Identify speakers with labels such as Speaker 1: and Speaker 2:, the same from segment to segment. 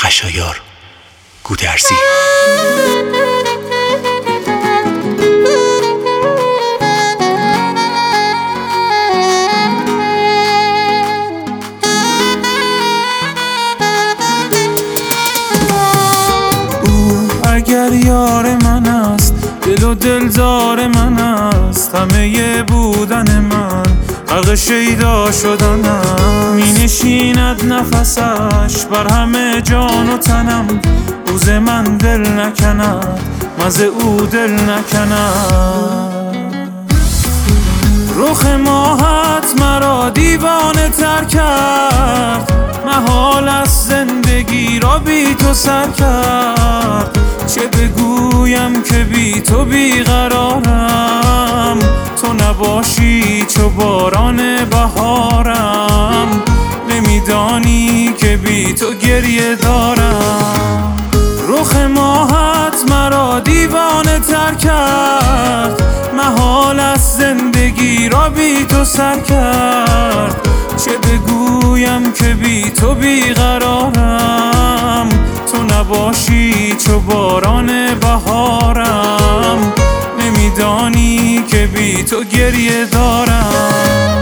Speaker 1: خشایار گودرزی.
Speaker 2: اگر یار من است، دل و دلدار من است، همه بودن من حق شیدا شدنم. می نشیند نفسش بر همه جان و تنم، روز من دل نکند مزه او دل نکند. رخ ماهت مرا دیوانه تر کرد، محال است زندگی را بی تو سر کرد. چه بگویم که بی تو بیقرارم، تو نباشی چو باران بهارم. نمیدانی که بی تو گریه دارم. رخ ماهت مرا دیوانه تر کرد، محال است زندگی را بی تو سر کرد. چه بگویم که بی تو بیقرارم، تو نباشی چو باران بهارم. نمیدانی که بی تو گریه دارم.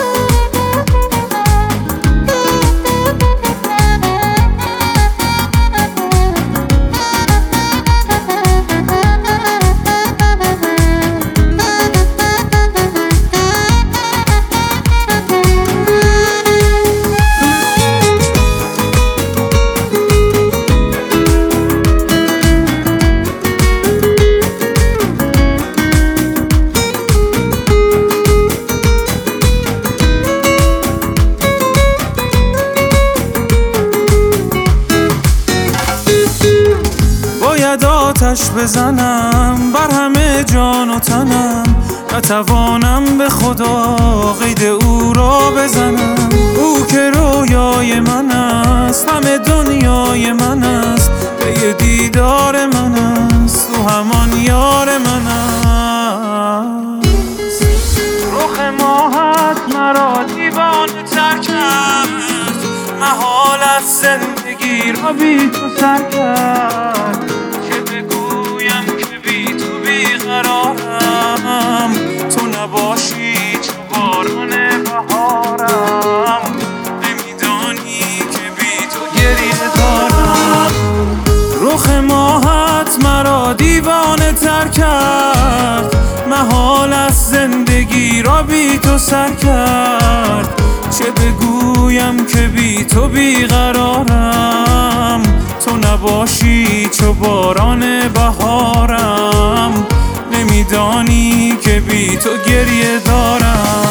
Speaker 2: باید آتش بزنم بر همه جان و تنم، نتوانم به خدا قید او را بزنم. او که رویای من است، همه دنیای من است، پی دیدار من است، او همان یار من است. رخ ماهت مرا دیوانه تر کرد، محال است زندگی را بی تو سر کرد. بیقرارم، تو نباشی چو باران بهارم. نمیدانی که بی تو گریه دارم. رخ ماهت مرا دیوانه تر کرد، محال است زندگی را بی تو سر کرد. چه بگویم که بی تو بیقرارم، تو نباشی چو باران بهارم. نمیدانی که بی تو گریه دارم.